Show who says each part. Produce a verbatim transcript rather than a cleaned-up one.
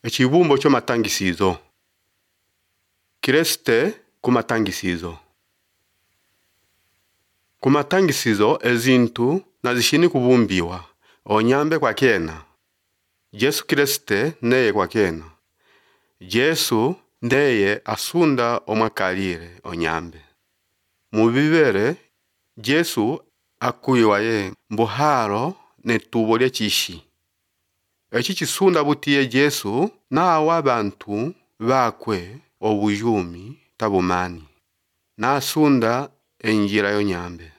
Speaker 1: Echibumbo cho matangisizo. Kriste kumatangisizo. Kumatangisizo ezintu nazishini kubumbiwa onyambe kwa kena. Jesu Kriste neye kwa kena. Jesu ndeye asunda omwakalire onyambe. Mubibere Jesu akuyiwaye mbuharo ne tubo lya chishi. Echi chisunda butiye Jesu na awa bantu bakwe obujumi tabumani. Na asunda enjira yonyambe.